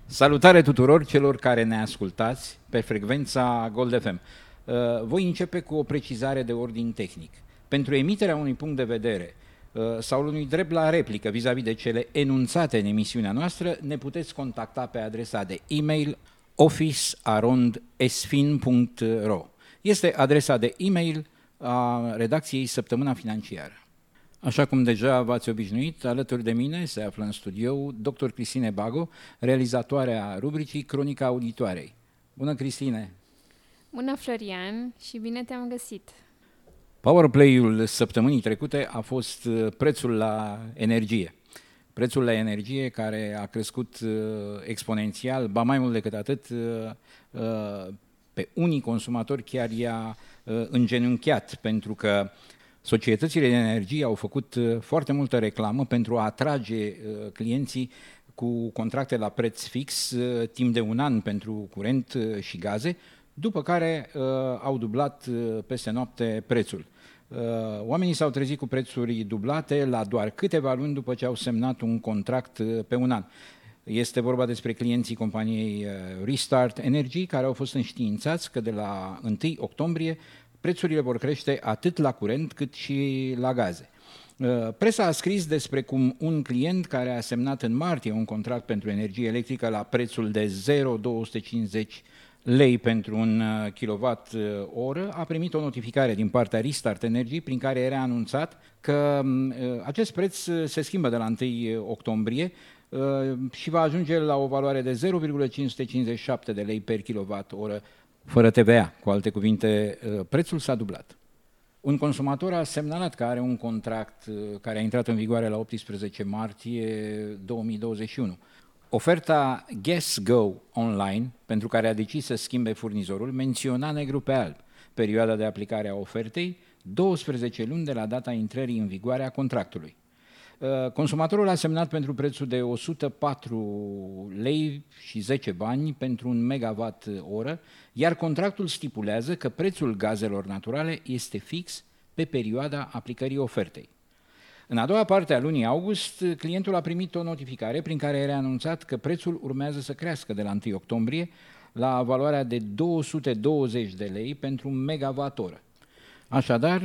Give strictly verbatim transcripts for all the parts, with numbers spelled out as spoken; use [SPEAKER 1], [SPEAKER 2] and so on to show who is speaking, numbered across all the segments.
[SPEAKER 1] Salutare tuturor celor care ne ascultați pe frecvența Gold F M. Voi începe cu o precizare de ordin tehnic. Pentru emiterea unui punct de vedere sau unui drept la replică vis-a-vis de cele enunțate în emisiunea noastră, ne puteți contacta pe adresa de e-mail office arond esfin punct ro. Este adresa de e-mail a redacției Săptămâna Financiară. Așa cum deja v-ați obișnuit, alături de mine se află în studio doctor Cristine Bago, realizatoarea rubricii Cronica Auditoarei. Bună, Cristine!
[SPEAKER 2] Bună, Florian, și bine te-am găsit!
[SPEAKER 1] Powerplay-ul săptămânii trecute a fost prețul la energie. Prețul la energie care a crescut exponențial, ba mai mult decât atât, pe unii consumatori chiar i-a îngenunchiat, pentru că societățile de energie au făcut foarte multă reclamă pentru a atrage clienții cu contracte la preț fix timp de un an pentru curent și gaze, după care au dublat peste noapte prețul. Oamenii s-au trezit cu prețuri dublate la doar câteva luni după ce au semnat un contract pe un an. Este vorba despre clienții companiei Restart Energy, care au fost înștiințați că de la întâi octombrie prețurile vor crește atât la curent cât și la gaze. Presa a scris despre cum un client care a semnat în martie un contract pentru energie electrică la prețul de zero virgulă două sute cincizeci lei pentru un kilowatt oră a primit o notificare din partea Restart Energy prin care era anunțat că acest preț se schimbă de la întâi octombrie și va ajunge la o valoare de zero virgulă cinci sute cincizeci și șapte de lei per kilowatt oră fără T V A. Cu alte cuvinte, prețul s-a dublat. Un consumator a semnalat că are un contract care a intrat în vigoare la optsprezece martie două mii douăzeci și unu. Oferta GasGo Online, pentru care a decis să schimbe furnizorul, menționa negru pe alb perioada de aplicare a ofertei, douăsprezece luni de la data intrării în vigoare a contractului. Consumatorul a semnat pentru prețul de o sută patru lei și zece bani pentru un megawatt oră, iar contractul stipulează că prețul gazelor naturale este fix pe perioada aplicării ofertei. În a doua parte a lunii august, clientul a primit o notificare prin care era anunțat că prețul urmează să crească de la întâi octombrie la valoarea de două sute douăzeci de lei pentru un megawatt oră. Așadar,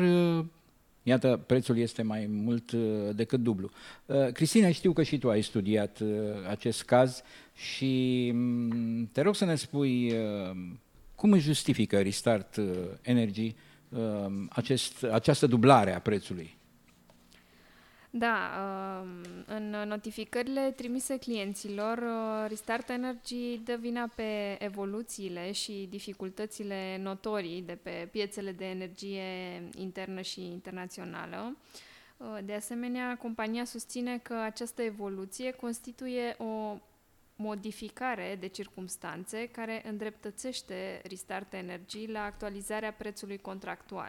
[SPEAKER 1] iată, prețul este mai mult decât dublu. Cristina, știu că și tu ai studiat acest caz și te rog să ne spui cum își justifică Restart Energy acest, această dublare a prețului.
[SPEAKER 2] Da, în notificările trimise clienților, Restart Energy dă vina pe evoluțiile și dificultățile notorii de pe piețele de energie internă și internațională. De asemenea, compania susține că această evoluție constituie o modificare de circumstanțe care îndreptățește Restart Energy la actualizarea prețului contractual.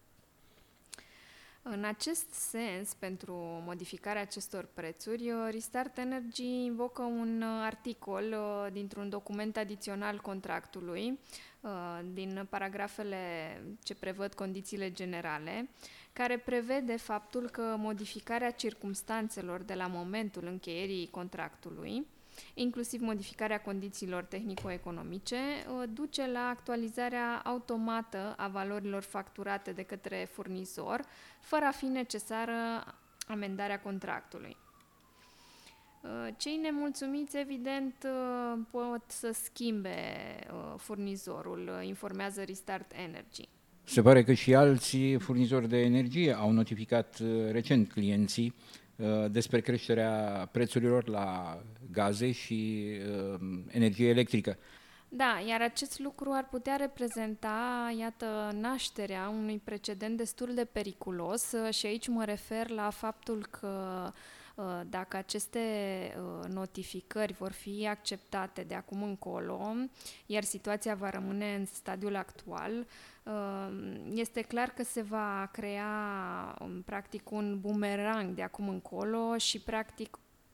[SPEAKER 2] În acest sens, pentru modificarea acestor prețuri, Restart Energy invocă un articol dintr-un document adițional contractului, din paragrafele ce prevăd condițiile generale, care prevede faptul că modificarea circumstanțelor de la momentul încheierii contractului, inclusiv modificarea condițiilor tehnico-economice, duce la actualizarea automată a valorilor facturate de către furnizor, fără a fi necesară amendarea contractului. Cei nemulțumiți, evident, pot să schimbe furnizorul, informează Restart Energy.
[SPEAKER 1] Se pare că și alții furnizori de energie au notificat recent clienții despre creșterea prețurilor la gaze și uh, energie electrică.
[SPEAKER 2] Da, iar acest lucru ar putea reprezenta, iată, nașterea unui precedent destul de periculos și aici mă refer la faptul că dacă aceste notificări vor fi acceptate de acum încolo, iar situația va rămâne în stadiul actual, este clar că se va crea practic un bumerang de acum încolo și practic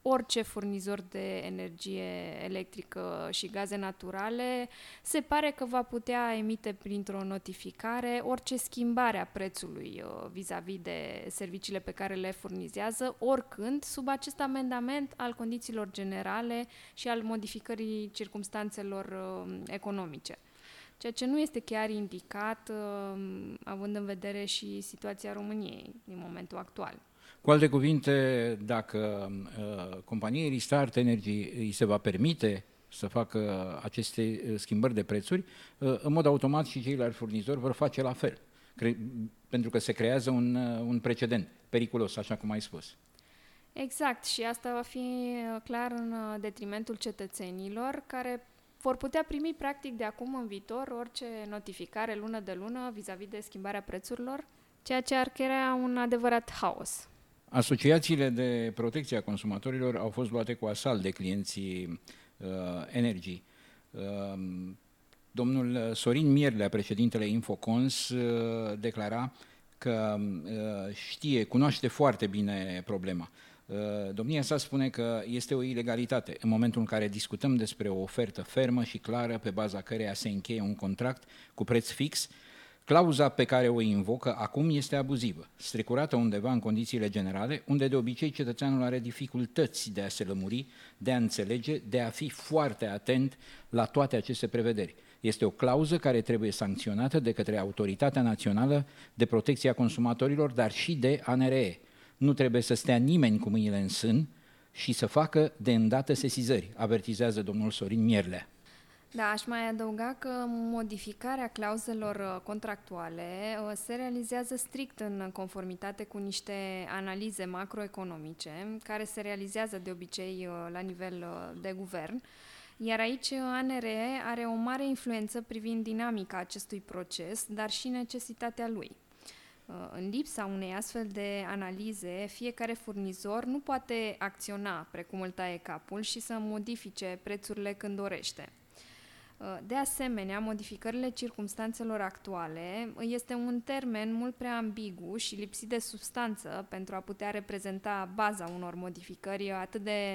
[SPEAKER 2] orice furnizor de energie electrică și gaze naturale se pare că va putea emite printr-o notificare orice schimbare a prețului uh, vis-a-vis de serviciile pe care le furnizează, oricând, sub acest amendament al condițiilor generale și al modificării circumstanțelor uh, economice. Ceea ce nu este chiar indicat, uh, având în vedere și situația României din momentul actual.
[SPEAKER 1] Cu alte cuvinte, dacă uh, companiei Restart Energy îi se va permite să facă aceste schimbări de prețuri, uh, în mod automat și ceilalți furnizori vor face la fel, Cre- pentru că se creează un, uh, un precedent periculos, așa cum ai spus.
[SPEAKER 2] Exact, și asta va fi clar în detrimentul cetățenilor, care vor putea primi practic de acum în viitor orice notificare lună de lună vis-a-vis de schimbarea prețurilor, ceea ce ar crea un adevărat haos.
[SPEAKER 1] Asociațiile de protecție a consumatorilor au fost luate cu asalt de clienții uh, Energii. Uh, domnul Sorin Mierlea, președintele Infocons, uh, declara că uh, știe, cunoaște foarte bine problema. Uh, domnia sa spune că este o ilegalitate în momentul în care discutăm despre o ofertă fermă și clară pe baza căreia se încheie un contract cu preț fix. Clauza pe care o invocă acum este abuzivă, strecurată undeva în condițiile generale, unde de obicei cetățeanul are dificultăți de a se lămuri, de a înțelege, de a fi foarte atent la toate aceste prevederi. Este o clauză care trebuie sancționată de către Autoritatea Națională de Protecție a Consumatorilor, dar și de A N R E. Nu trebuie să stea nimeni cu mâinile în sân și să facă de îndată sesizări, avertizează domnul Sorin Mierlea.
[SPEAKER 2] Da, aș mai adăuga că modificarea clauzelor contractuale se realizează strict în conformitate cu niște analize macroeconomice, care se realizează de obicei la nivel de guvern, iar aici A N R E are o mare influență privind dinamica acestui proces, dar și necesitatea lui. În lipsa unei astfel de analize, fiecare furnizor nu poate acționa precum îl taie capul și să modifice prețurile când dorește. De asemenea, modificările circumstanțelor actuale este un termen mult prea ambigu și lipsit de substanță pentru a putea reprezenta baza unor modificări atât de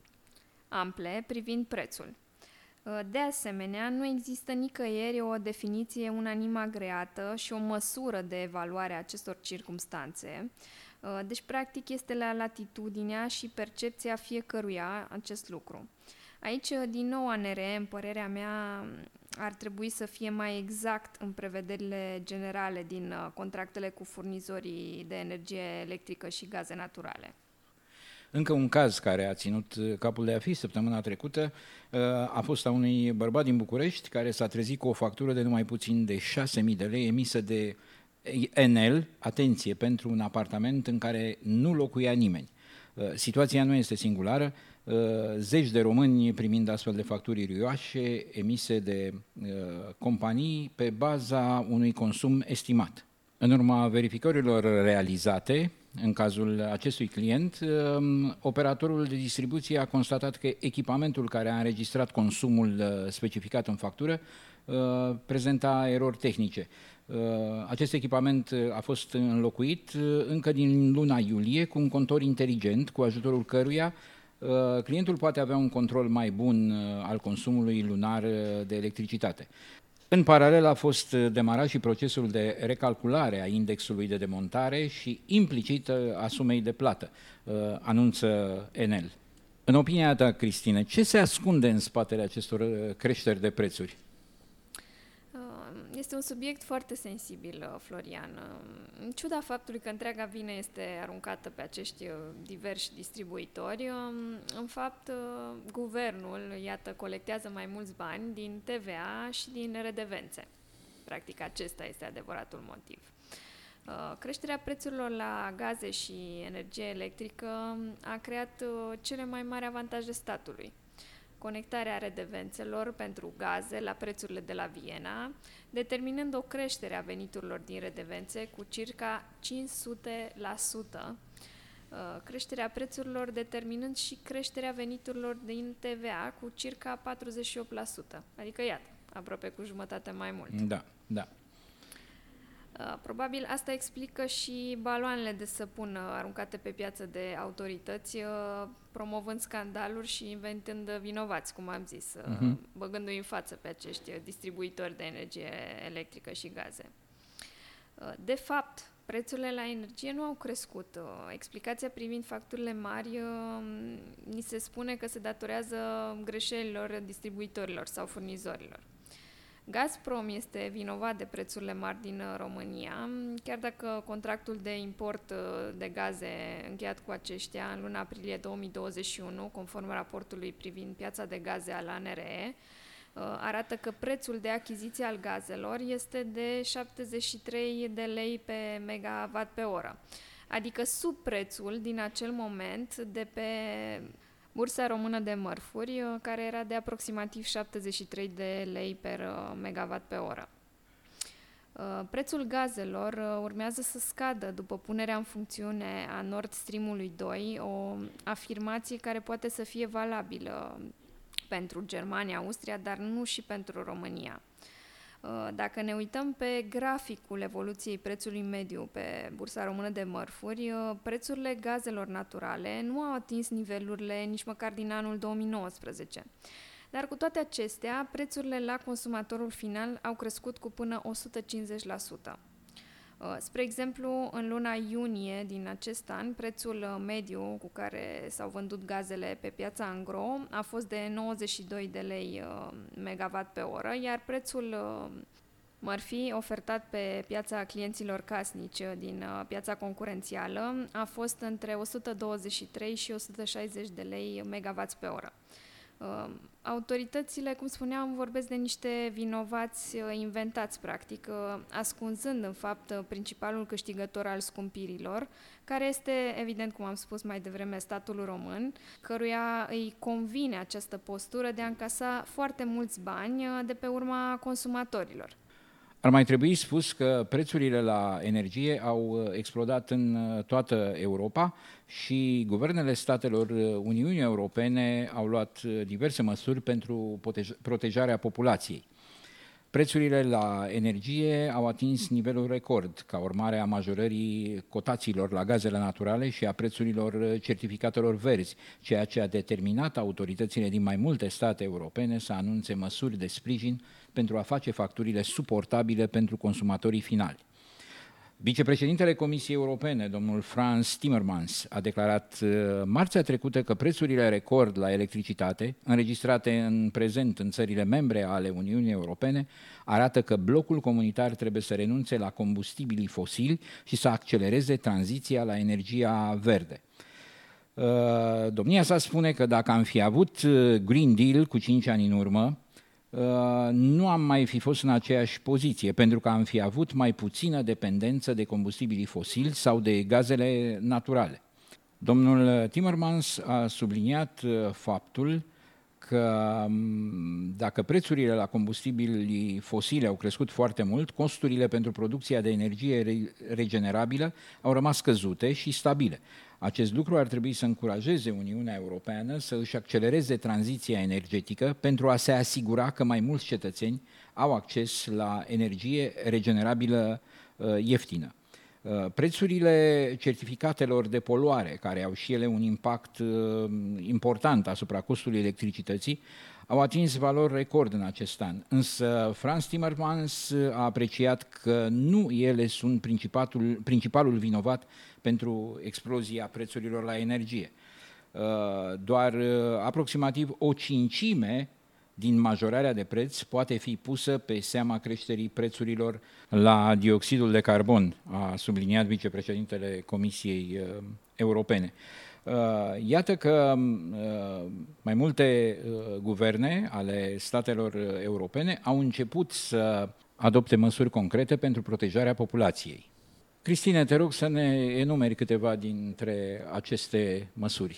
[SPEAKER 2] ample privind prețul. De asemenea, nu există nicăieri o definiție unanim agreată și o măsură de evaluare a acestor circumstanțe. Deci, practic, este la latitudinea și percepția fiecăruia acest lucru. Aici, din nou, A N R E, în părerea mea, ar trebui să fie mai exact în prevederile generale din contractele cu furnizorii de energie electrică și gaze naturale.
[SPEAKER 1] Încă un caz care a ținut capul de a fi săptămâna trecută a fost a unui bărbat din București care s-a trezit cu o factură de numai puțin de șase mii de lei emisă de Enel, atenție, pentru un apartament în care nu locuia nimeni. Situația nu este singulară, zeci de români primind astfel de facturi rioașe emise de companii pe baza unui consum estimat. În urma verificărilor realizate, în cazul acestui client, operatorul de distribuție a constatat că echipamentul care a înregistrat consumul specificat în factură prezenta erori tehnice. Acest echipament a fost înlocuit încă din luna iulie cu un contor inteligent, cu ajutorul căruia clientul poate avea un control mai bun al consumului lunar de electricitate. În paralel a fost demarat și procesul de recalculare a indexului de demontare și implicit a sumei de plată, anunță Enel. În opinia ta, Cristine, ce se ascunde în spatele acestor creșteri de prețuri?
[SPEAKER 2] Este un subiect foarte sensibil, Florian. În ciuda faptului că întreaga vină este aruncată pe acești diversi distribuitori, în fapt, guvernul, iată, colectează mai mulți bani din T V A și din redevențe. Practic, acesta este adevăratul motiv. Creșterea prețurilor la gaze și energie electrică a creat cele mai mari avantaje statului. Conectarea redevențelor pentru gaze la prețurile de la Viena, determinând o creștere a veniturilor din redevențe cu circa cinci sute la sută, creșterea prețurilor determinând și creșterea veniturilor din T V A cu circa patruzeci și opt la sută, adică iată, aproape cu jumătate mai mult.
[SPEAKER 1] Da, da.
[SPEAKER 2] Probabil asta explică și baloanele de săpun aruncate pe piață de autorități, promovând scandaluri și inventând vinovați, cum am zis, uh-huh. băgându-i în față pe acești distribuitori de energie electrică și gaze. De fapt, prețurile la energie nu au crescut. Explicația privind facturile mari ni se spune că se datorează greșelilor distribuitorilor sau furnizorilor. Gazprom este vinovat de prețurile mari din România, chiar dacă contractul de import de gaze încheiat cu aceștia în luna aprilie două mii douăzeci și unu, conform raportului privind piața de gaze al A N R E, arată că prețul de achiziție al gazelor este de șaptezeci și trei de lei pe megawatt pe oră, adică sub prețul din acel moment de pe Bursa Română de Mărfuri, care era de aproximativ șaptezeci și trei de lei per megawatt pe oră. Prețul gazelor urmează să scadă după punerea în funcțiune a Nord Stream-ului doi, o afirmație care poate să fie valabilă pentru Germania, Austria, dar nu și pentru România. Dacă ne uităm pe graficul evoluției prețului mediu pe Bursa Română de Mărfuri, prețurile gazelor naturale nu au atins nivelurile nici măcar din anul două mii nouăsprezece. Dar cu toate acestea, prețurile la consumatorul final au crescut cu până o sută cincizeci la sută. Spre exemplu, în luna iunie din acest an, prețul mediu cu care s-au vândut gazele pe piața Angro a fost de nouăzeci și doi de lei megawatt pe oră, iar prețul mărfii ofertat pe piața clienților casnici din piața concurențială a fost între o sută douăzeci și trei și o sută șaizeci de lei megawatt pe oră. Autoritățile, cum spuneam, vorbesc de niște vinovați inventați, practic, ascunzând, în fapt, principalul câștigător al scumpirilor, care este, evident, cum am spus mai devreme, statul român, căruia îi convine această postură de a încasa foarte mulți bani de pe urma consumatorilor.
[SPEAKER 1] Ar mai trebui spus că prețurile la energie au explodat în toată Europa și guvernele statelor Uniunii Europene au luat diverse măsuri pentru protejarea populației. Prețurile la energie au atins nivelul record ca urmare a majorării cotațiilor la gazele naturale și a prețurilor certificatelor verzi, ceea ce a determinat autoritățile din mai multe state europene să anunțe măsuri de sprijin pentru a face facturile suportabile pentru consumatorii finali. Vicepreședintele Comisiei Europene, domnul Frans Timmermans, a declarat marțea trecută că prețurile record la electricitate, înregistrate în prezent în țările membre ale Uniunii Europene, arată că blocul comunitar trebuie să renunțe la combustibilii fosili și să accelereze tranziția la energia verde. Domnia sa spune că dacă am fi avut Green Deal cu cinci ani în urmă, nu am mai fi fost în aceeași poziție, pentru că am fi avut mai puțină dependență de combustibilii fosili sau de gazele naturale. Domnul Timmermans a subliniat faptul că dacă prețurile la combustibilii fosili au crescut foarte mult, costurile pentru producția de energie regenerabilă au rămas scăzute și stabile. Acest lucru ar trebui să încurajeze Uniunea Europeană să își accelereze tranziția energetică pentru a se asigura că mai mulți cetățeni au acces la energie regenerabilă ieftină. Prețurile certificatelor de poluare, care au și ele un impact important asupra costului electricității, au atins valori record în acest an. Însă Frans Timmermans a apreciat că nu ele sunt principalul, principalul vinovat pentru explozia prețurilor la energie. Doar aproximativ o cincime din majorarea de preț poate fi pusă pe seama creșterii prețurilor la dioxidul de carbon, a subliniat vicepreședintele Comisiei Europene. Iată că mai multe guverne ale statelor europene au început să adopte măsuri concrete pentru protejarea populației. Cristine, te rog să ne enumeri câteva dintre aceste măsuri.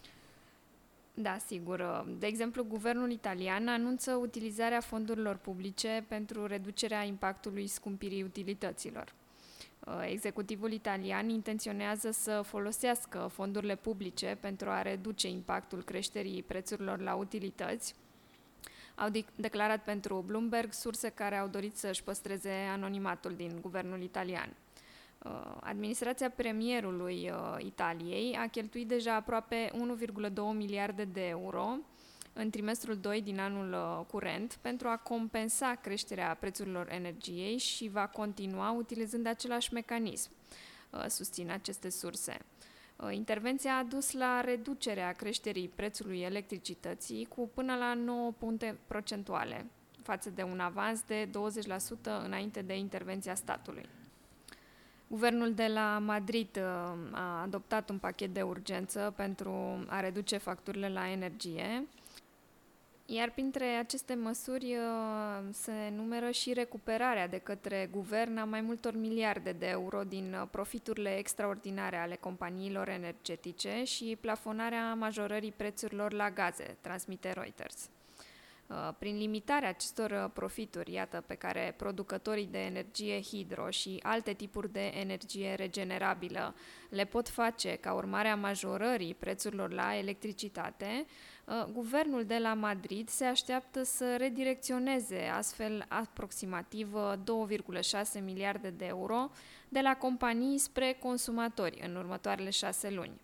[SPEAKER 2] Da, sigur. De exemplu, guvernul italian anunță utilizarea fondurilor publice pentru reducerea impactului scumpirii utilităților. Executivul italian intenționează să folosească fondurile publice pentru a reduce impactul creșterii prețurilor la utilități, au de- declarat pentru Bloomberg surse care au dorit să-și păstreze anonimatul din guvernul italian. Administrația premierului Italiei a cheltuit deja aproape unu virgulă doi miliarde de euro în trimestrul doi din anul curent pentru a compensa creșterea prețurilor energiei și va continua utilizând același mecanism, susțin aceste surse. Intervenția a dus la reducerea creșterii prețului electricității cu până la nouă puncte procentuale, față de un avans de douăzeci la sută înainte de intervenția statului. Guvernul de la Madrid a adoptat un pachet de urgență pentru a reduce facturile la energie, iar printre aceste măsuri se numără și recuperarea de către guvern a mai multor miliarde de euro din profiturile extraordinare ale companiilor energetice și plafonarea majorării prețurilor la gaze, transmite Reuters. Prin limitarea acestor profituri, iată, pe care producătorii de energie hidro și alte tipuri de energie regenerabilă le pot face ca urmare a majorării prețurilor la electricitate, guvernul de la Madrid se așteaptă să redirecționeze astfel aproximativ două virgulă șase miliarde de euro de la companii spre consumatori în următoarele șase luni.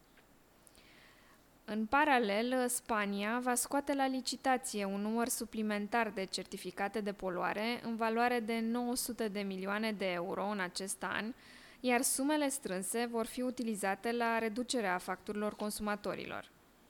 [SPEAKER 2] În paralel, Spania va scoate la licitație un număr suplimentar de certificate de poluare în valoare de nouă sute de milioane de euro în acest an, iar sumele strânse vor fi utilizate la reducerea facturilor consumatorilor.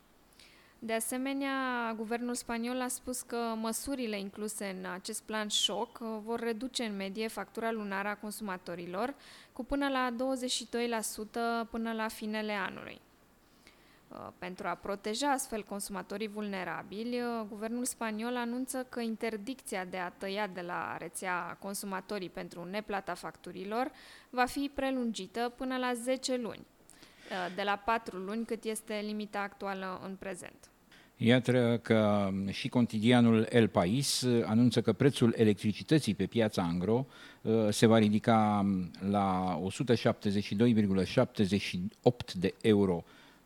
[SPEAKER 2] De asemenea, guvernul spaniol a spus că măsurile incluse în acest plan șoc vor reduce în medie factura lunară a consumatorilor cu până la douăzeci și doi la sută până la finele anului. Pentru a proteja astfel consumatorii vulnerabili, guvernul spaniol anunță că interdicția de a tăia de la rețea consumatorii pentru neplata facturilor va fi prelungită până la zece luni, de la patru luni cât este limita actuală în prezent.
[SPEAKER 1] Iată că și cotidianul El País anunță că prețul electricității pe piața Angro se va ridica la o sută șaptezeci și doi virgulă șaptezeci și opt de euro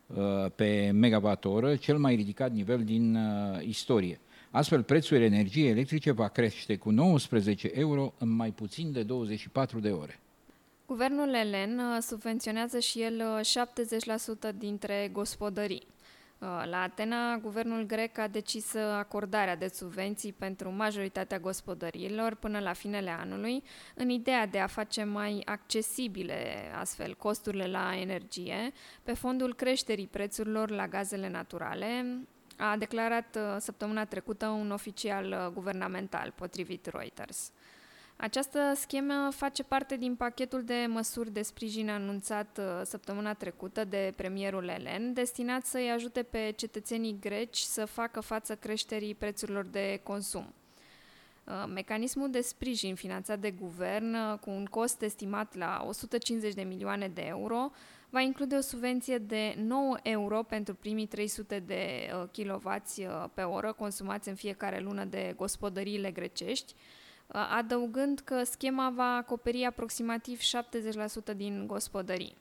[SPEAKER 1] pe megawatt-oră, cel mai ridicat nivel din uh, istorie. Astfel, prețul energiei electrice va crește cu nouăsprezece euro în mai puțin de douăzeci și patru de ore.
[SPEAKER 2] Guvernul elen subvenționează și el șaptezeci la sută dintre gospodării. La Atena, guvernul grec a decis acordarea de subvenții pentru majoritatea gospodăriilor până la finele anului, în ideea de a face mai accesibile astfel costurile la energie, pe fondul creșterii prețurilor la gazele naturale, a declarat săptămâna trecută un oficial guvernamental, potrivit Reuters. Această schemă face parte din pachetul de măsuri de sprijin anunțat săptămâna trecută de premierul elen, destinat să-i ajute pe cetățenii greci să facă față creșterii prețurilor de consum. Mecanismul de sprijin finanțat de guvern, cu un cost estimat la o sută cincizeci de milioane de euro, va include o subvenție de nouă euro pentru primii trei sute de kilowați pe oră consumați în fiecare lună de gospodăriile grecești, adăugând că schema va acoperi aproximativ șaptezeci la sută din gospodării.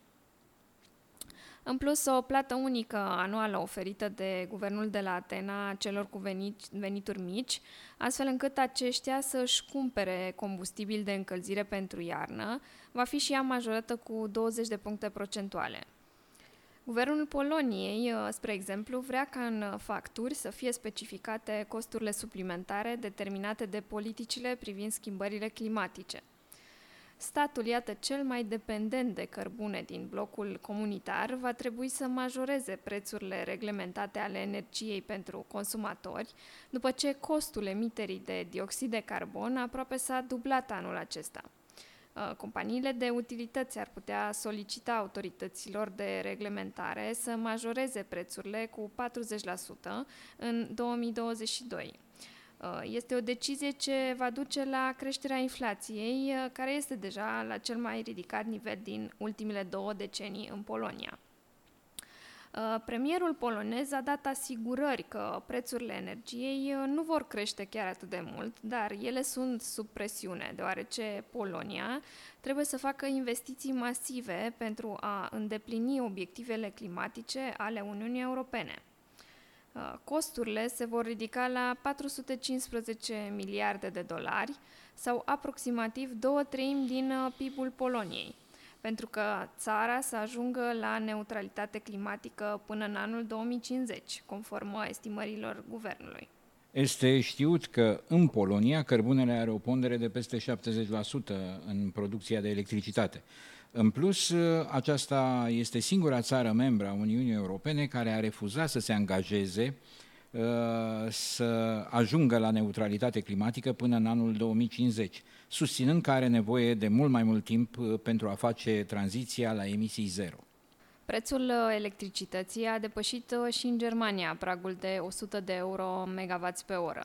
[SPEAKER 2] În plus, o plată unică anuală oferită de guvernul de la Atena celor cu venituri mici, astfel încât aceștia să-și cumpere combustibil de încălzire pentru iarnă, va fi și ea majorată cu douăzeci de puncte procentuale. Guvernul Poloniei, spre exemplu, vrea ca în facturi să fie specificate costurile suplimentare determinate de politicile privind schimbările climatice. Statul, iată, cel mai dependent de cărbune din blocul comunitar, va trebui să majoreze prețurile reglementate ale energiei pentru consumatori, după ce costul emiterii de dioxid de carbon aproape s-a dublat anul acesta. Companiile de utilități ar putea solicita autorităților de reglementare să majoreze prețurile cu patruzeci la sută în două mii douăzeci și doi. Este o decizie ce va duce la creșterea inflației, care este deja la cel mai ridicat nivel din ultimele două decenii în Polonia. Premierul polonez a dat asigurări că prețurile energiei nu vor crește chiar atât de mult, dar ele sunt sub presiune, deoarece Polonia trebuie să facă investiții masive pentru a îndeplini obiectivele climatice ale Uniunii Europene. Costurile se vor ridica la patru sute cincisprezece miliarde de dolari sau aproximativ două treimi din P I B-ul Poloniei, pentru că țara să ajungă la neutralitate climatică până în anul două mii cincizeci, conform estimărilor guvernului.
[SPEAKER 1] Este știut că în Polonia cărbunele are o pondere de peste șaptezeci la sută în producția de electricitate. În plus, aceasta este singura țară membră a Uniunii Europene care a refuzat să se angajeze să ajungă la neutralitate climatică până în anul două mii cincizeci, susținând că are nevoie de mult mai mult timp pentru a face tranziția la emisii zero.
[SPEAKER 2] Prețul electricității a depășit și în Germania pragul de o sută de euro megawatt pe oră.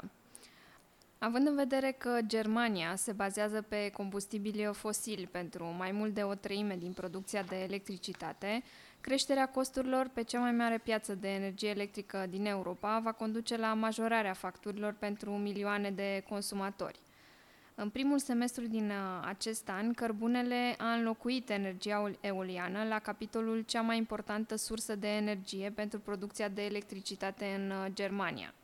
[SPEAKER 2] Având în vedere că Germania se bazează pe combustibili fosili pentru mai mult de o treime din producția de electricitate, creșterea costurilor pe cea mai mare piață de energie electrică din Europa va conduce la majorarea facturilor pentru milioane de consumatori. În primul semestru din acest an, cărbunele a înlocuit energia eoliană la capitolul cea mai importantă sursă de energie pentru producția de electricitate în Germania.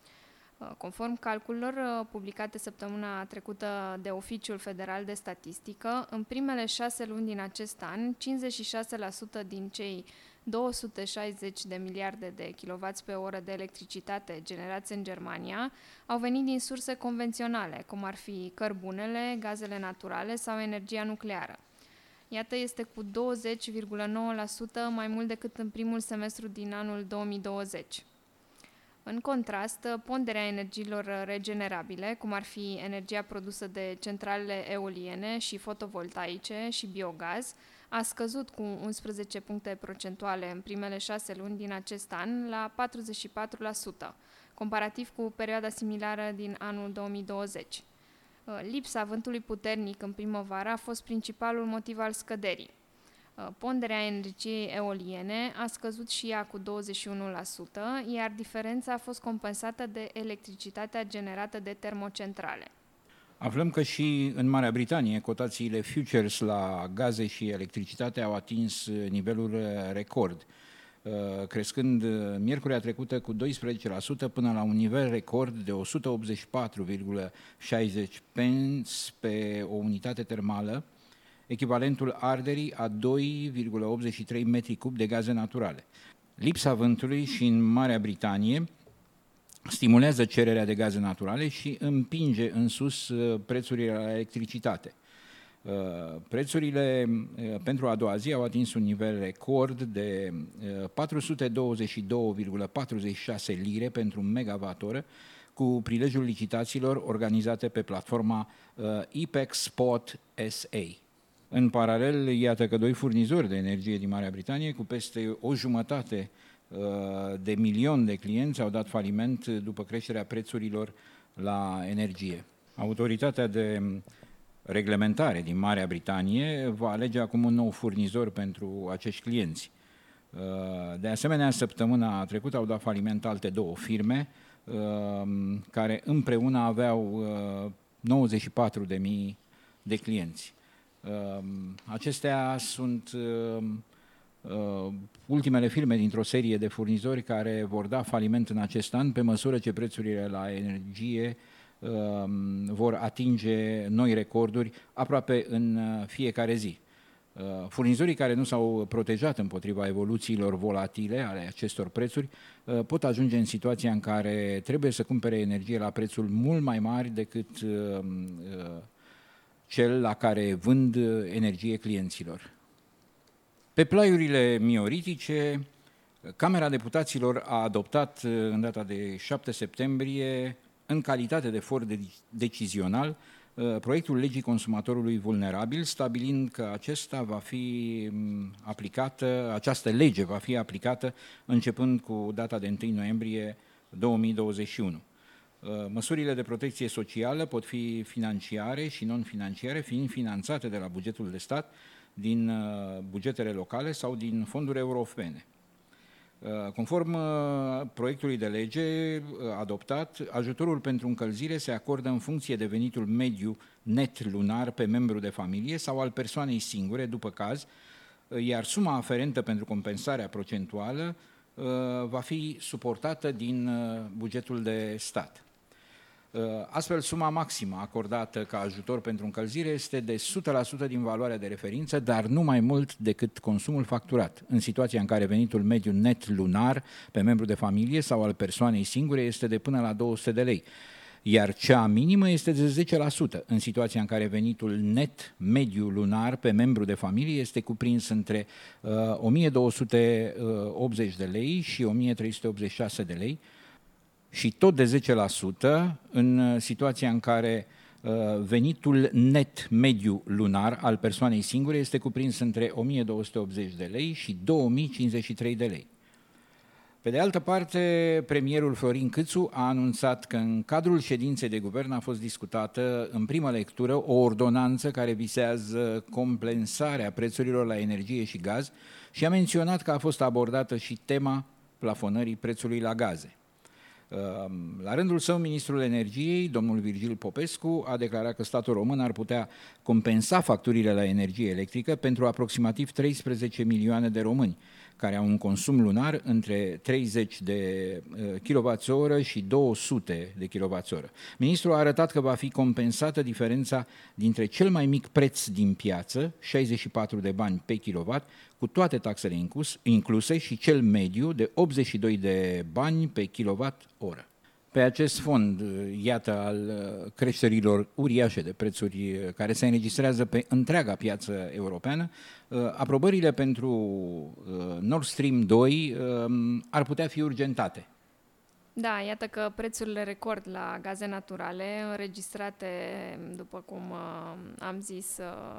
[SPEAKER 2] Conform calculelor publicate săptămâna trecută de Oficiul Federal de Statistică, în primele șase luni din acest an, cincizeci și șase la sută din cei două sute șaizeci de miliarde de kilowați pe oră de electricitate generați în Germania au venit din surse convenționale, cum ar fi cărbunele, gazele naturale sau energia nucleară. Iată, este cu douăzeci virgulă nouă la sută mai mult decât în primul semestru din anul două mii douăzeci. În contrast, ponderea energiilor regenerabile, cum ar fi energia produsă de centralele eoliene și fotovoltaice și biogaz, a scăzut cu unsprezece puncte procentuale în primele șase luni din acest an la patruzeci și patru la sută, comparativ cu perioada similară din anul două mii douăzeci. Lipsa vântului puternic în primăvară a fost principalul motiv al scăderii. Ponderea energiei eoliene a scăzut și ea cu douăzeci și unu la sută, iar diferența a fost compensată de electricitatea generată de termocentrale.
[SPEAKER 1] Aflăm că și în Marea Britanie cotațiile futures la gaze și electricitate au atins niveluri record, crescând miercurea trecută cu doisprezece la sută până la un nivel record de o sută optzeci și patru virgulă șaizeci pence pe o unitate termală, echivalentul arderii a doi virgulă optzeci și trei metri cub de gaze naturale. Lipsa vântului și în Marea Britanie stimulează cererea de gaze naturale și împinge în sus prețurile la electricitate. Prețurile pentru a doua zi au atins un nivel record de patru sute douăzeci și doi virgulă patruzeci și șase lire pentru un megawatt-oră, cu prilejul licitațiilor organizate pe platforma E P E C Spot S A. În paralel, iată că doi furnizori de energie din Marea Britanie, cu peste o jumătate de milion de clienți, au dat faliment după creșterea prețurilor la energie. Autoritatea de reglementare din Marea Britanie va alege acum un nou furnizor pentru acești clienți. De asemenea, săptămâna trecută au dat faliment alte două firme care împreună aveau nouăzeci și patru de mii de clienți. Acestea sunt ultimele firme dintr-o serie de furnizori care vor da faliment în acest an pe măsură ce prețurile la energie vor atinge noi recorduri aproape în fiecare zi. Furnizorii care nu s-au protejat împotriva evoluțiilor volatile ale acestor prețuri pot ajunge în situația în care trebuie să cumpere energie la prețuri mult mai mari decât cel la care vând energie clienților. Pe plaiurile mioritice, Camera Deputaților a adoptat în data de șapte septembrie, în calitate de for de decizional, proiectul legii consumatorului vulnerabil, stabilind că acesta va fi aplicată, această lege va fi aplicată începând cu data de întâi noiembrie două mii douăzeci și unu. Măsurile de protecție socială pot fi financiare și non-financiare, fiind finanțate de la bugetul de stat, din bugetele locale sau din fonduri europene. Conform proiectului de lege adoptat, ajutorul pentru încălzire se acordă în funcție de venitul mediu net lunar pe membru de familie sau al persoanei singure, după caz, iar suma aferentă pentru compensarea procentuală va fi suportată din bugetul de stat. Astfel, suma maximă acordată ca ajutor pentru încălzire este de o sută la sută din valoarea de referință, dar nu mai mult decât consumul facturat, în situația în care venitul mediu net lunar pe membru de familie sau al persoanei singure este de până la două sute de lei, iar cea minimă este de zece la sută, în situația în care venitul net mediu lunar pe membru de familie este cuprins între uh, o mie două sute optzeci de lei și o mie trei sute optzeci și șase de lei, și tot de zece la sută în situația în care uh, venitul net mediu lunar al persoanei singure este cuprins între o mie două sute optzeci de lei și două mii cincizeci și trei de lei. Pe de altă parte, premierul Florin Câțu a anunțat că în cadrul ședinței de guvern a fost discutată în primă lectură o ordonanță care visează compensarea prețurilor la energie și gaz și a menționat că a fost abordată și tema plafonării prețului la gaze. La rândul său, ministrul energiei, domnul Virgil Popescu, a declarat că statul român ar putea compensa facturile la energie electrică pentru aproximativ treisprezece milioane de români, care au un consum lunar între treizeci de kilowatt-oră și două sute de kilowatt-oră. Ministrul a arătat că va fi compensată diferența dintre cel mai mic preț din piață, șaizeci și patru de bani pe kilowatt, cu toate taxele incluse, și cel mediu de optzeci și doi de bani pe kilowatt-oră. Pe acest fond, iată, al creșterilor uriașe de prețuri care se înregistrează pe întreaga piață europeană, aprobările pentru Nord Stream doi ar putea fi urgentate.
[SPEAKER 2] Da, iată că prețurile record la gaze naturale înregistrate, după cum am zis,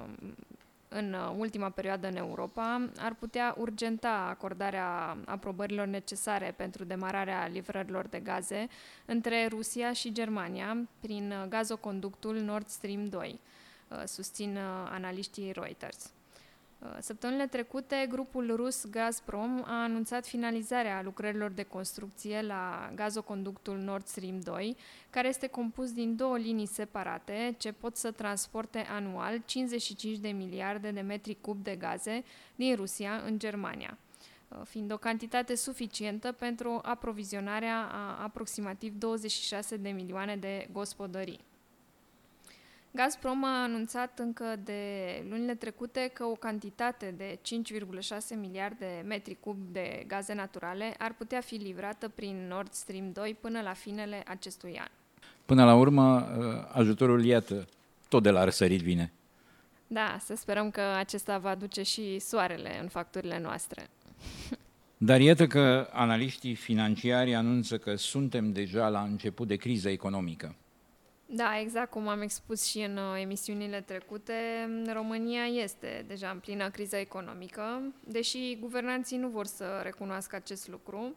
[SPEAKER 2] în ultima perioadă în Europa, ar putea urgenta acordarea aprobărilor necesare pentru demararea livrărilor de gaze între Rusia și Germania prin gazoconductul Nord Stream doi, susțin analiștii Reuters. Săptămânile trecute, grupul rus Gazprom a anunțat finalizarea lucrărilor de construcție la gazoconductul Nord Stream doi, care este compus din două linii separate ce pot să transporte anual cincizeci și cinci de miliarde de metri cub de gaze din Rusia în Germania, fiind o cantitate suficientă pentru aprovizionarea a aproximativ douăzeci și șase de milioane de gospodării. Gazprom a anunțat încă de lunile trecute că o cantitate de cinci virgulă șase miliarde metri cub de gaze naturale ar putea fi livrată prin Nord Stream doi până la finele acestui an.
[SPEAKER 1] Până la urmă, ajutorul, iată, tot de la răsărit vine.
[SPEAKER 2] Da, să sperăm că acesta va aduce și soarele în facturile noastre.
[SPEAKER 1] Dar iată că analiștii financiari anunță că suntem deja la început de criză economică.
[SPEAKER 2] Da, exact cum am expus și în emisiunile trecute, România este deja în plină criză economică, deși guvernanții nu vor să recunoască acest lucru,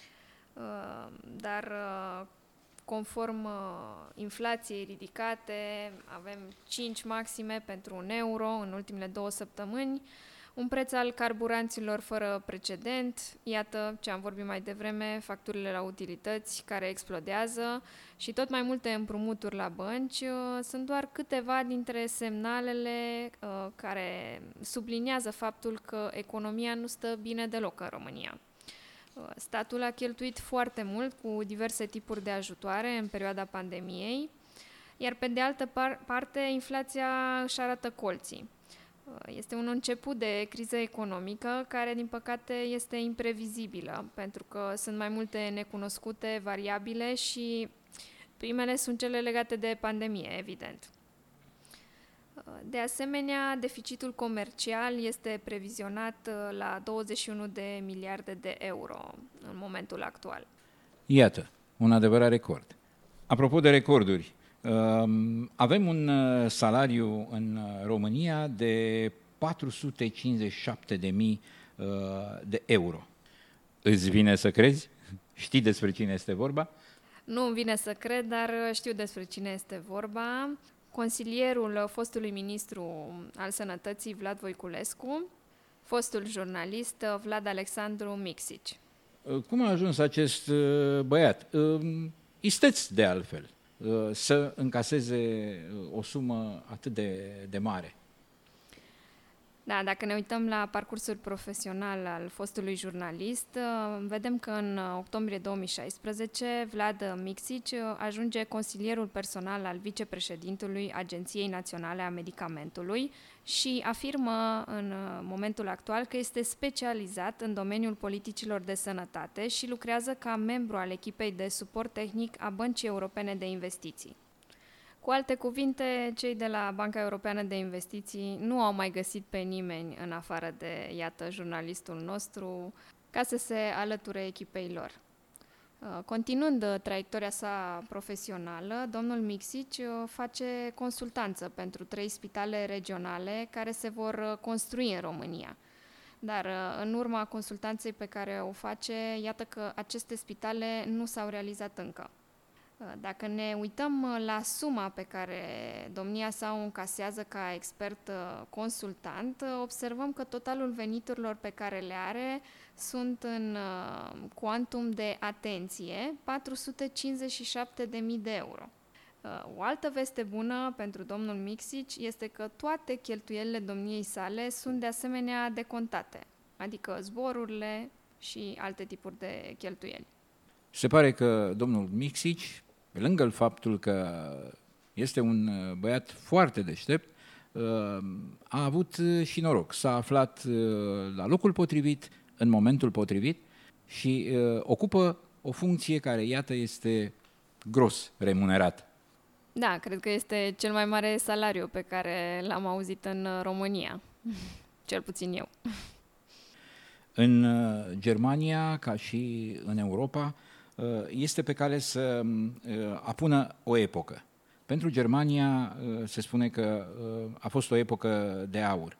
[SPEAKER 2] dar conform inflației ridicate, avem cinci maxime pentru un euro în ultimele două săptămâni, un preț al carburanților fără precedent, iată ce am vorbit mai devreme, facturile la utilități care explodează și tot mai multe împrumuturi la bănci, sunt doar câteva dintre semnalele uh, care subliniază faptul că economia nu stă bine deloc în România. Uh, statul a cheltuit foarte mult cu diverse tipuri de ajutoare în perioada pandemiei, iar pe de altă par- parte inflația își arată colții. Este un început de criză economică care, din păcate, este imprevizibilă, pentru că sunt mai multe necunoscute variabile și primele sunt cele legate de pandemie, evident. De asemenea, deficitul comercial este previzionat la douăzeci și unu de miliarde de euro în momentul actual.
[SPEAKER 1] Iată, un adevărat record. Apropo de recorduri, avem un salariu în România de patru sute cincizeci și șapte de mii de euro. Îți vine să crezi? Știi despre cine este vorba?
[SPEAKER 2] Nu îmi vine să cred, dar știu despre cine este vorba. Consilierul fostului ministru al Sănătății, Vlad Voiculescu, fostul jurnalist Vlad Alexandru Mixici.
[SPEAKER 1] Cum a ajuns acest băiat? Isteț, de altfel, să încaseze o sumă atât de, de mare?
[SPEAKER 2] Da, dacă ne uităm la parcursul profesional al fostului jurnalist, vedem că în octombrie două mii șaisprezece Vlad Miksic ajunge consilierul personal al vicepreședintelui Agenției Naționale a Medicamentului și afirmă în momentul actual că este specializat în domeniul politicilor de sănătate și lucrează ca membru al echipei de suport tehnic a Băncii Europene de Investiții. Cu alte cuvinte, cei de la Banca Europeană de Investiții nu au mai găsit pe nimeni în afară de, iată, jurnalistul nostru, ca să se alăture echipei lor. Continuând traiectoria sa profesională, domnul Miksic face consultanță pentru trei spitale regionale care se vor construi în România. Dar în urma consultanței pe care o face, iată că aceste spitale nu s-au realizat încă. Dacă ne uităm la suma pe care domnia sa o încasează ca expert consultant, observăm că totalul veniturilor pe care le are sunt în cuantum de, atenție, patru sute cincizeci și șapte de mii de euro. O altă veste bună pentru domnul Miksic este că toate cheltuielile domniei sale sunt de asemenea decontate, adică zborurile și alte tipuri de cheltuieli.
[SPEAKER 1] Se pare că domnul Miksic, pe lângă faptul că este un băiat foarte deștept, a avut și noroc. S-a aflat la locul potrivit, în momentul potrivit și ocupă o funcție care, iată, este gros remunerată.
[SPEAKER 2] Da, cred că este cel mai mare salariu pe care l-am auzit în România, cel puțin eu.
[SPEAKER 1] În Germania, ca și în Europa, este pe cale să apună o epocă. Pentru Germania se spune că a fost o epocă de aur.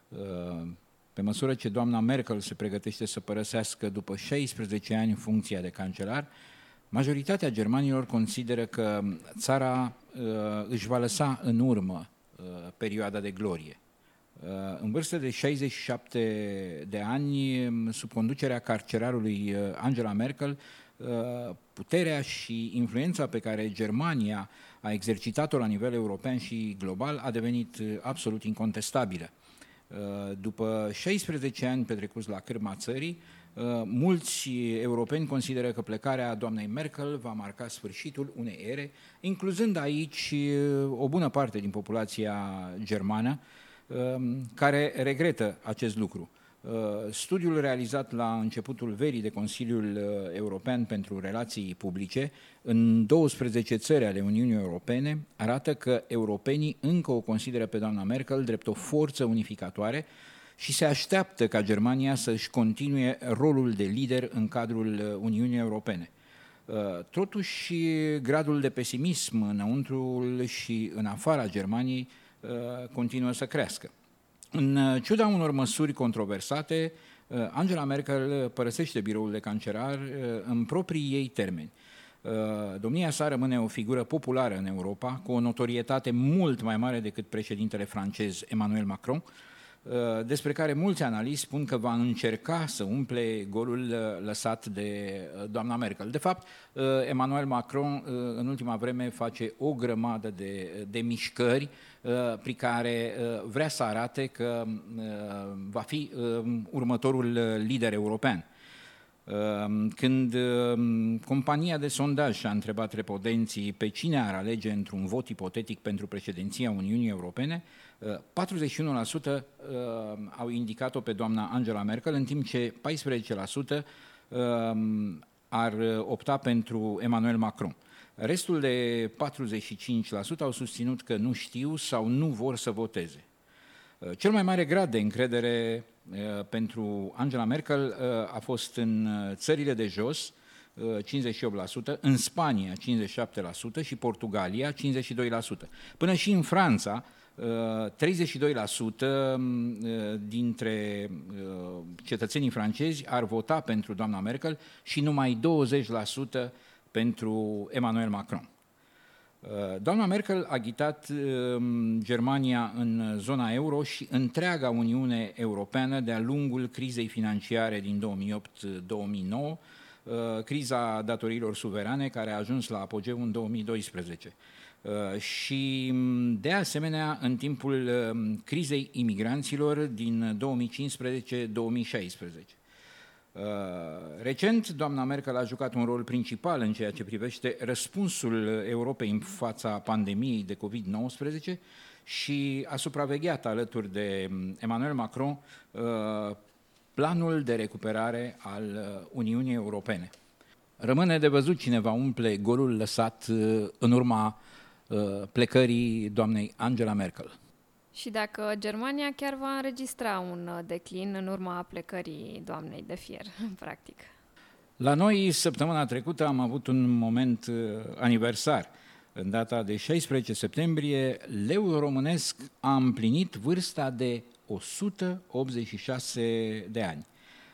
[SPEAKER 1] Pe măsură ce doamna Merkel se pregătește să părăsească după șaisprezece ani funcția de cancelar, majoritatea germanilor consideră că țara își va lăsa în urmă perioada de glorie. În vârstă de șaizeci și șapte de ani, sub conducerea carcerarului Angela Merkel, puterea și influența pe care Germania a exercitat-o la nivel european și global a devenit absolut incontestabilă. După șaisprezece ani petrecuți la cârma țării, mulți europeni consideră că plecarea doamnei Merkel va marca sfârșitul unei ere, incluzând aici o bună parte din populația germană, care regretă acest lucru. Studiul realizat la începutul verii de Consiliul European pentru Relații Publice în douăsprezece țări ale Uniunii Europene arată că europenii încă o consideră pe doamna Merkel drept o forță unificatoare și se așteaptă ca Germania să-și continue rolul de lider în cadrul Uniunii Europene. Totuși, gradul de pesimism înăuntrul și în afara Germaniei continuă să crească. În ciuda unor măsuri controversate, Angela Merkel părăsește biroul de cancelar în proprii ei termeni. Domnia sa rămâne o figură populară în Europa, cu o notorietate mult mai mare decât președintele francez Emmanuel Macron, despre care mulți analiști spun că va încerca să umple golul lăsat de doamna Merkel. De fapt, Emmanuel Macron în ultima vreme face o grămadă de, de mișcări prin care vrea să arate că va fi următorul lider european. Când compania de sondaj a întrebat respondenții pe cine ar alege într-un vot ipotetic pentru președinția Uniunii Europene, patruzeci și unu la sută au indicat-o pe doamna Angela Merkel, în timp ce paisprezece la sută ar opta pentru Emmanuel Macron. Restul de patruzeci și cinci la sută au susținut că nu știu sau nu vor să voteze. Cel mai mare grad de încredere pentru Angela Merkel a fost în țările de jos, cincizeci și opt la sută, în Spania cincizeci și șapte la sută și Portugalia cincizeci și doi la sută. Până și în Franța, treizeci și doi la sută dintre cetățenii francezi ar vota pentru doamna Merkel și numai douăzeci la sută pentru Emmanuel Macron. Doamna Merkel a ghidat Germania în zona euro și întreaga Uniune Europeană de-a lungul crizei financiare din două mii opt două mii nouă, criza datoriilor suverane, care a ajuns la apogeu în două mii doisprezece. Și, de asemenea, în timpul crizei imigranților din două mii cincisprezece două mii șaisprezece. Recent, doamna Merkel a jucat un rol principal în ceea ce privește răspunsul Europei în fața pandemiei de covid nouăsprezece și a supravegheat alături de Emmanuel Macron planul de recuperare al Uniunii Europene. Rămâne de văzut cine va umple golul lăsat în urma plecării doamnei Angela Merkel.
[SPEAKER 2] Și dacă Germania chiar va înregistra un declin în urma plecării doamnei de fier, practic.
[SPEAKER 1] La noi, săptămâna trecută, am avut un moment aniversar. În data de șaisprezece septembrie, leul românesc a împlinit vârsta de o sută optzeci și șase de ani.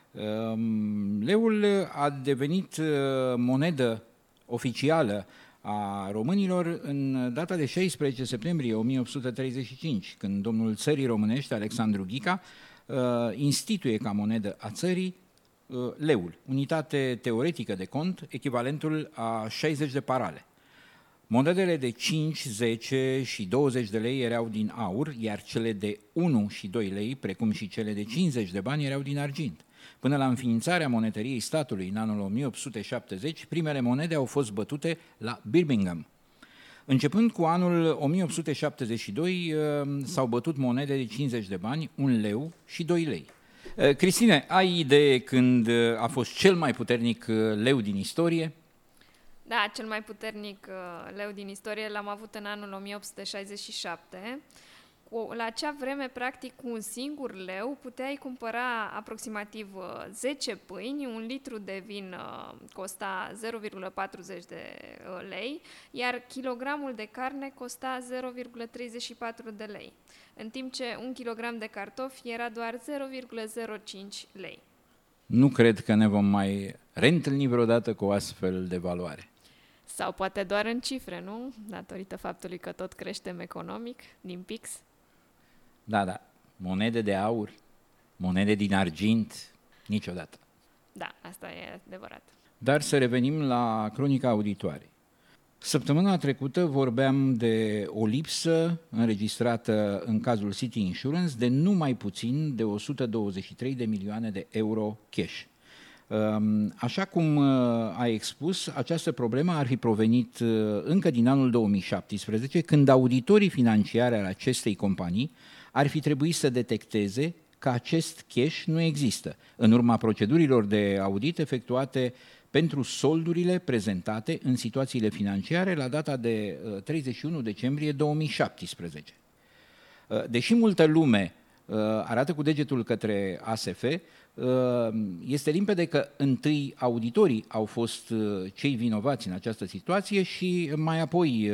[SPEAKER 1] Leul a devenit monedă oficială a românilor în data de șaisprezece septembrie o mie opt sute treizeci și cinci, când domnul țării românești, Alexandru Ghica, instituie ca monedă a țării leul, unitate teoretică de cont, echivalentul a șaizeci de parale. Monedele de cinci, zece și douăzeci de lei erau din aur, iar cele de unu și doi lei, precum și cele de cincizeci de bani, erau din argint. Până la înființarea monetăriei statului în anul o mie opt sute șaptezeci, primele monede au fost bătute la Birmingham. Începând cu anul o mie opt sute șaptezeci și doi, s-au bătut monede de cincizeci de bani, un leu și doi lei. Cristine, ai idee când a fost cel mai puternic leu din istorie?
[SPEAKER 2] Da, cel mai puternic leu din istorie l-am avut în anul o mie opt sute șaizeci și șapte. La acea vreme, practic, cu un singur leu puteai cumpăra aproximativ zece pâini, un litru de vin costa zero virgulă patruzeci de lei, iar kilogramul de carne costa zero virgulă treizeci și patru de lei, în timp ce un kilogram de cartofi era doar zero virgulă zero cinci lei.
[SPEAKER 1] Nu cred că ne vom mai reîntâlni vreodată cu o astfel de valoare.
[SPEAKER 2] Sau poate doar în cifre, nu? Datorită faptului că tot creștem economic, din pix.
[SPEAKER 1] Da, da. Monede de aur, monede din argint, niciodată.
[SPEAKER 2] Da, asta e adevărat.
[SPEAKER 1] Dar să revenim la cronica auditoarei. Săptămâna trecută vorbeam de o lipsă înregistrată în cazul City Insurance de nu mai puțin de o sută douăzeci și trei de milioane de euro cash. Așa cum a expus, această problemă ar fi provenit încă din anul două mii șaptesprezece, când auditorii financiari al acestei companii ar fi trebuit să detecteze că acest cash nu există, în urma procedurilor de audit efectuate pentru soldurile prezentate în situațiile financiare la data de treizeci și unu decembrie două mii șaptesprezece. Deși multă lume arată cu degetul către A S F, este limpede că întâi auditorii au fost cei vinovați în această situație și mai apoi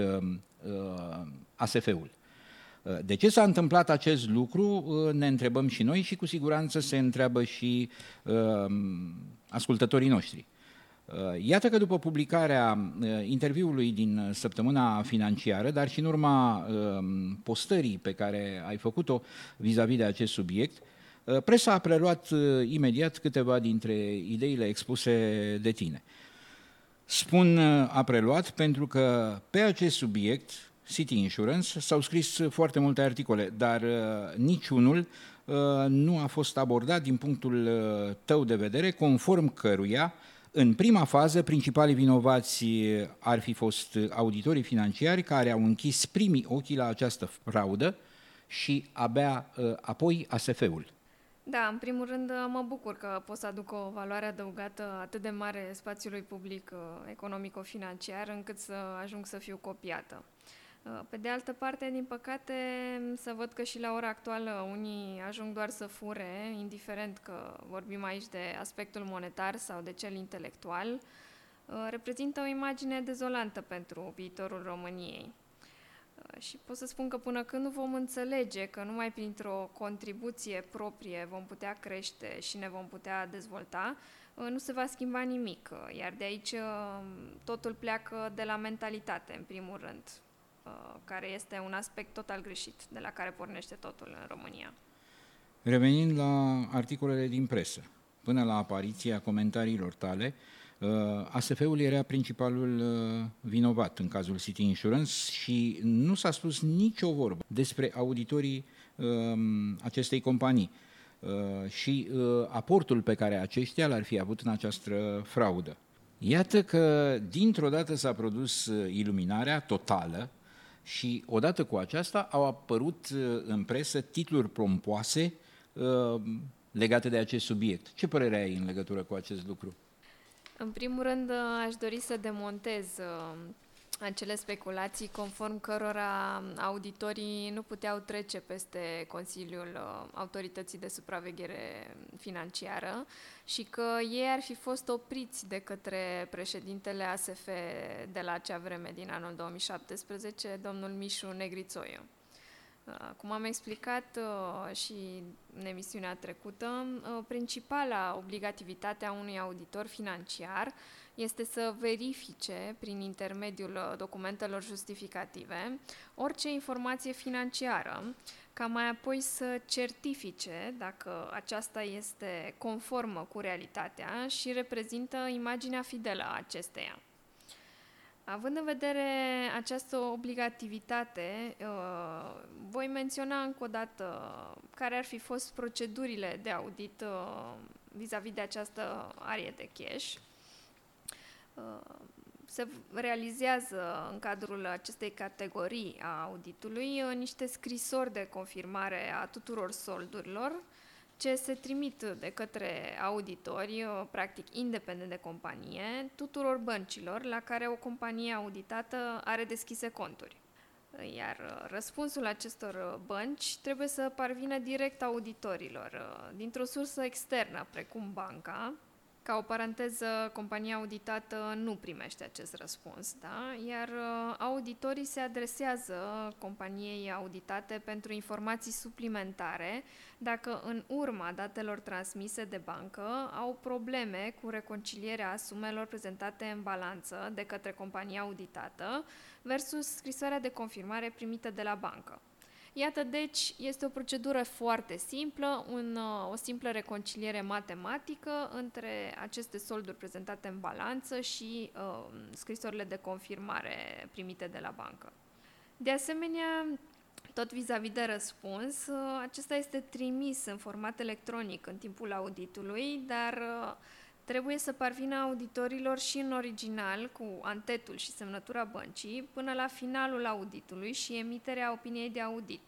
[SPEAKER 1] A S F-ul. De ce s-a întâmplat acest lucru, ne întrebăm și noi și cu siguranță se întreabă și ascultătorii noștri. Iată că după publicarea interviului din săptămâna financiară, dar și în urma postării pe care ai făcut-o vis-a-vis de acest subiect, presa a preluat imediat câteva dintre ideile expuse de tine. Spun a preluat pentru că pe acest subiect, City Insurance, s-au scris foarte multe articole, dar niciunul nu a fost abordat din punctul tău de vedere, conform căruia în prima fază, principalii vinovați ar fi fost auditorii financiari care au închis primii ochii la această fraudă și abia apoi A S F-ul.
[SPEAKER 2] Da, în primul rând mă bucur că pot să aduc o valoare adăugată atât de mare spațiului public economico-financiar încât să ajung să fiu copiată. Pe de altă parte, din păcate, să văd că și la ora actuală unii ajung doar să fure, indiferent că vorbim aici de aspectul monetar sau de cel intelectual, reprezintă o imagine dezolantă pentru viitorul României. Și pot să spun că până când nu vom înțelege că numai printr-o contribuție proprie vom putea crește și ne vom putea dezvolta, nu se va schimba nimic, iar de aici totul pleacă de la mentalitate, în primul rând, care este un aspect total greșit de la care pornește totul în România.
[SPEAKER 1] Revenind la articolele din presă, până la apariția comentariilor tale, A S F-ul era principalul vinovat în cazul City Insurance și nu s-a spus nicio vorbă despre auditorii acestei companii și aportul pe care aceștia l-ar fi avut în această fraudă. Iată că dintr-o dată s-a produs iluminarea totală și odată cu aceasta au apărut în presă titluri pompoase legate de acest subiect. Ce părere ai în legătură cu acest lucru?
[SPEAKER 2] În primul rând, aș dori să demontez acele speculații conform cărora auditorii nu puteau trece peste Consiliul Autorității de Supraveghere Financiară și că ei ar fi fost opriți de către președintele A S F de la acea vreme, din anul două mii șaptesprezece, domnul Mișu Negrițoiu. Cum am explicat uh, și în emisiunea trecută, uh, principala obligativitate a unui auditor financiar este să verifice, prin intermediul documentelor justificative, orice informație financiară, ca mai apoi să certifice dacă aceasta este conformă cu realitatea și reprezintă imaginea fidelă a acesteia. Având în vedere această obligativitate, voi menționa încă o dată care ar fi fost procedurile de audit vis-a-vis de această arie de cash. Se realizează în cadrul acestei categorii a auditului niște scrisori de confirmare a tuturor soldurilor, ce se trimit de către auditori, practic independent de companie, tuturor băncilor la care o companie auditată are deschise conturi. Iar răspunsul acestor bănci trebuie să parvină direct auditorilor, dintr-o sursă externă, precum banca. Ca o paranteză, compania auditată nu primește acest răspuns, da? Iar auditorii se adresează companiei auditate pentru informații suplimentare dacă în urma datelor transmise de bancă au probleme cu reconcilierea sumelor prezentate în balanță de către compania auditată versus scrisoarea de confirmare primită de la bancă. Iată, deci, este o procedură foarte simplă, un, o simplă reconciliere matematică între aceste solduri prezentate în balanță și uh, scrisorile de confirmare primite de la bancă. De asemenea, tot vis-a-vis de răspuns, uh, acesta este trimis în format electronic în timpul auditului, dar uh, trebuie să parvină auditorilor și în original, cu antetul și semnătura băncii, până la finalul auditului și emiterea opiniei de audit.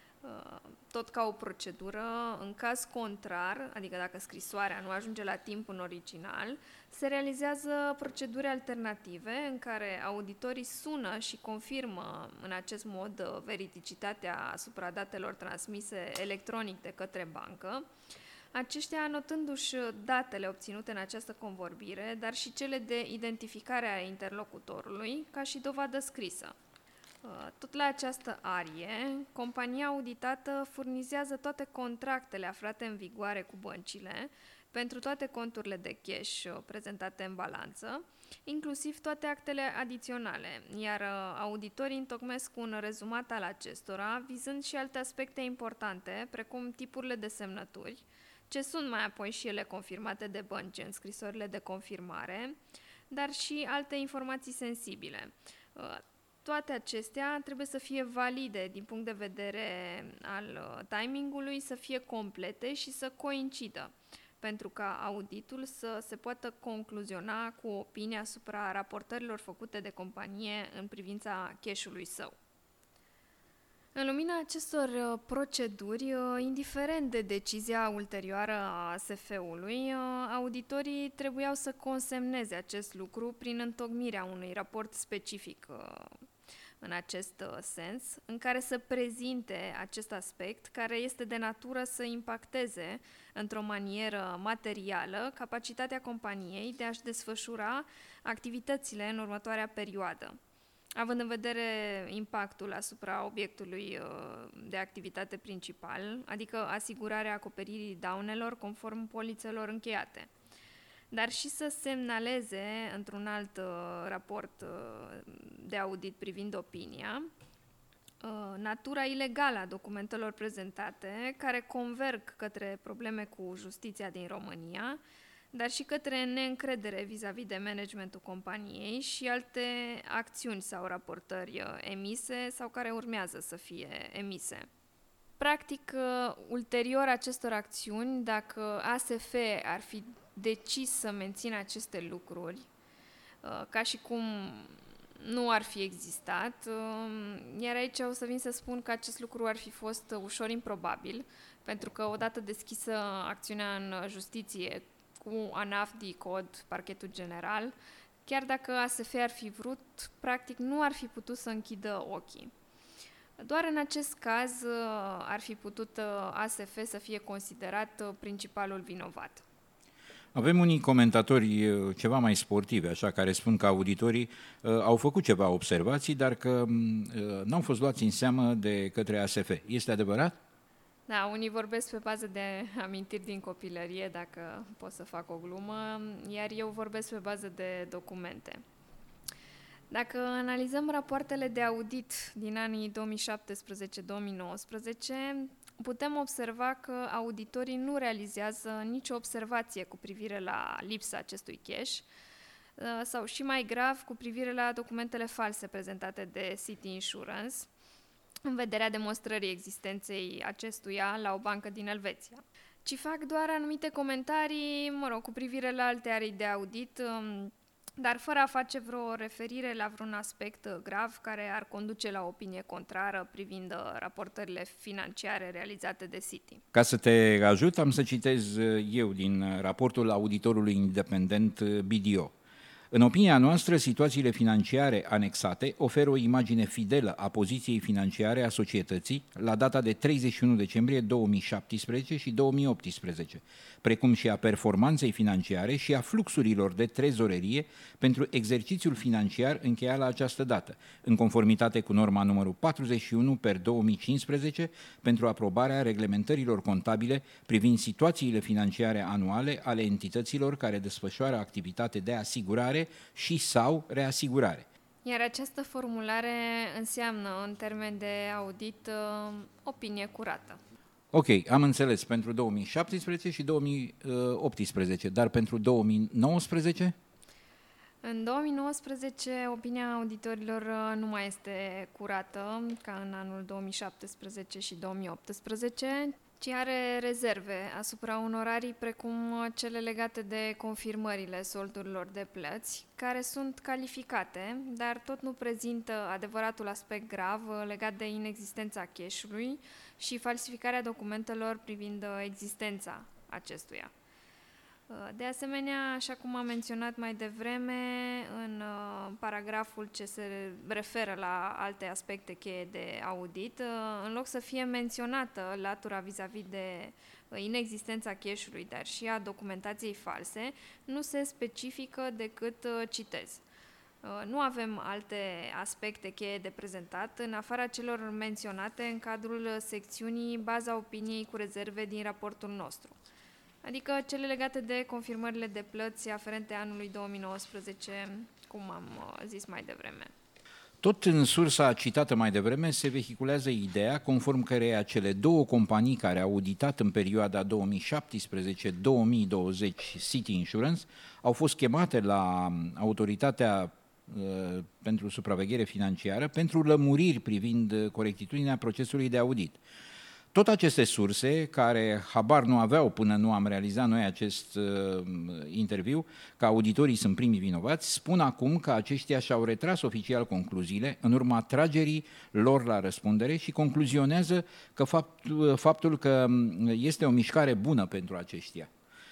[SPEAKER 2] Tot ca o procedură, în caz contrar, adică dacă scrisoarea nu ajunge la timp în original, se realizează proceduri alternative în care auditorii sună și confirmă în acest mod veridicitatea asupra datelor transmise electronic de către bancă, aceștia anotându-și datele obținute în această convorbire, dar și cele de identificare a interlocutorului, ca și dovadă scrisă. Tot la această arie, compania auditată furnizează toate contractele aflate în vigoare cu băncile pentru toate conturile de cash prezentate în balanță, inclusiv toate actele adiționale, iar auditorii întocmesc un rezumat al acestora, vizând și alte aspecte importante, precum tipurile de semnături, ce sunt mai apoi și ele confirmate de bănci în scrisorile de confirmare, dar și alte informații sensibile. Toate acestea trebuie să fie valide din punct de vedere al timingului, să fie complete și să coincidă, pentru ca auditul să se poată concluziona cu opinia asupra raportărilor făcute de companie în privința cash-ului său. În lumina acestor proceduri, indiferent de decizia ulterioară a A S F-ului, auditorii trebuiau să consemneze acest lucru prin întocmirea unui raport specific în acest sens, în care să prezinte acest aspect care este de natură să impacteze într-o manieră materială capacitatea companiei de a-și desfășura activitățile în următoarea perioadă, având în vedere impactul asupra obiectului de activitate principal, adică asigurarea acoperirii daunelor conform polițelor încheiate, dar și să semnaleze într-un alt raport de audit privind opinia natura ilegală a documentelor prezentate, care converg către probleme cu justiția din România, dar și către neîncredere vis-a-vis de managementul companiei și alte acțiuni sau raportări emise sau care urmează să fie emise. Practic, ulterior acestor acțiuni, dacă A S F ar fi decis să mențină aceste lucruri, ca și cum nu ar fi existat, iar aici o să vin să spun că acest lucru ar fi fost ușor improbabil, pentru că odată deschisă acțiunea în justiție cu ANAF, DICOD, Parchetul General, chiar dacă A S F ar fi vrut, practic nu ar fi putut să închidă ochii. Doar în acest caz ar fi putut A S F să fie considerat principalul vinovat.
[SPEAKER 1] Avem unii comentatori ceva mai sportivi, așa, care spun că auditorii uh, au făcut ceva observații, dar că uh, n-au fost luați în seamă de către A S F. Este adevărat?
[SPEAKER 2] Da, unii vorbesc pe bază de amintiri din copilărie, dacă pot să fac o glumă, iar eu vorbesc pe bază de documente. Dacă analizăm rapoartele de audit din anii două mii șaptesprezece două mii nouăsprezece, putem observa că auditorii nu realizează nicio observație cu privire la lipsa acestui cash sau, și mai grav, cu privire la documentele false prezentate de City Insurance în vederea demonstrării existenței acestuia la o bancă din Elveția, ci fac doar anumite comentarii, mă rog, cu privire la alte arii de audit, dar fără a face vreo referire la vreun aspect grav care ar conduce la o opinie contrară privind raportările financiare realizate de City.
[SPEAKER 1] Ca să te ajut, am să citez eu din raportul auditorului independent B D O. În opinia noastră, situațiile financiare anexate oferă o imagine fidelă a poziției financiare a societății la data de treizeci și unu decembrie două mii șaptesprezece și două mii optsprezece, precum și a performanței financiare și a fluxurilor de trezorerie pentru exercițiul financiar încheiat la această dată, în conformitate cu norma numărul patruzeci și unu per două mii cincisprezece pentru aprobarea reglementărilor contabile privind situațiile financiare anuale ale entităților care desfășoară activitate de asigurare și sau reasigurare.
[SPEAKER 2] Iar această formulare înseamnă, în termen de audit, opinie curată.
[SPEAKER 1] Ok, am înțeles, pentru două mii șaptesprezece și două mii optsprezece, dar pentru două mii nouăsprezece?
[SPEAKER 2] În două mii nouăsprezece, opinia auditorilor nu mai este curată, ca în anul două mii șaptesprezece și două mii optsprezece, ci are rezerve asupra unor arii precum cele legate de confirmările soldurilor de plăți, care sunt calificate, dar tot nu prezintă adevăratul aspect grav legat de inexistența cash-ului și falsificarea documentelor privind existența acestuia. De asemenea, așa cum am menționat mai devreme, în paragraful ce se referă la alte aspecte cheie de audit, în loc să fie menționată latura vis-a-vis de inexistența cash-ului, dar și a documentației false, nu se specifică decât citez. Nu avem alte aspecte cheie de prezentat, în afara celor menționate în cadrul secțiunii baza opiniei cu rezerve din raportul nostru, adică cele legate de confirmările de plăți aferente anului două mii nouăsprezece, cum am zis mai devreme.
[SPEAKER 1] Tot în sursa citată mai devreme se vehiculează ideea conform căreia cele două companii care au auditat în perioada două mii șaptesprezece două mii douăzeci City Insurance au fost chemate la Autoritatea uh, pentru Supraveghere Financiară pentru lămuriri privind corectitudinea procesului de audit. Tot aceste surse, care habar nu aveau până nu am realizat noi acest uh, interviu, că auditorii sunt primii vinovați, spun acum că aceștia și-au retras oficial concluziile în urma tragerii lor la răspundere și concluzionează că fapt, faptul că este o mișcare bună pentru aceștia.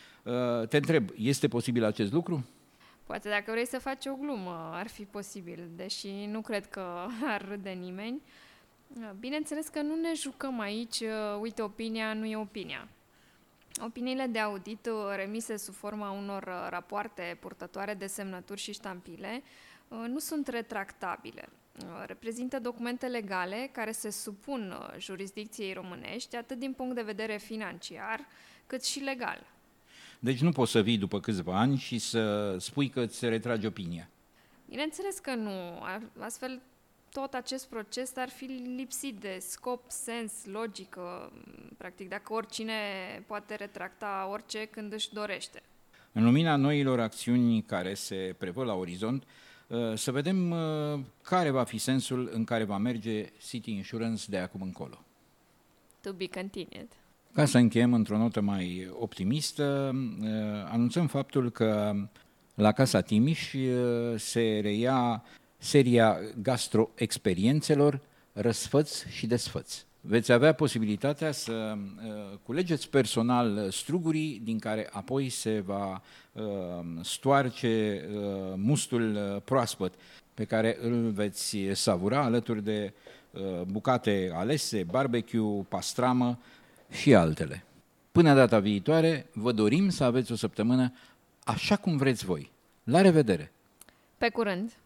[SPEAKER 1] Uh, te întreb, este posibil acest lucru?
[SPEAKER 2] Poate dacă vrei să faci o glumă, ar fi posibil, deși nu cred că ar râde nimeni. Bineînțeles că nu ne jucăm aici, uite, opinia nu e opinia. Opiniile de audit remise sub forma unor rapoarte purtătoare de semnături și ștampile nu sunt retractabile. Reprezintă documente legale care se supun jurisdicției românești, atât din punct de vedere financiar, cât și legal.
[SPEAKER 1] Deci nu poți să vii după câțiva ani și să spui că îți retragi opinia.
[SPEAKER 2] Bineînțeles că nu. Astfel, tot acest proces ar fi lipsit de scop, sens, logică, practic, dacă oricine poate retracta orice când își dorește.
[SPEAKER 1] În lumina noilor acțiuni care se prevăd la orizont, să vedem care va fi sensul în care va merge City Insurance de acum încolo.
[SPEAKER 2] To be continued.
[SPEAKER 1] Ca să încheiem într-o notă mai optimistă, anunțăm faptul că la Casa Timiș se reia seria gastroexperiențelor Răsfăț și Desfăț. Veți avea posibilitatea să culegeți personal strugurii din care apoi se va stoarce mustul proaspăt pe care îl veți savura alături de bucate alese, barbecue, pastramă și altele. Până data viitoare, vă dorim să aveți o săptămână așa cum vreți voi. La revedere!
[SPEAKER 2] Pe curând!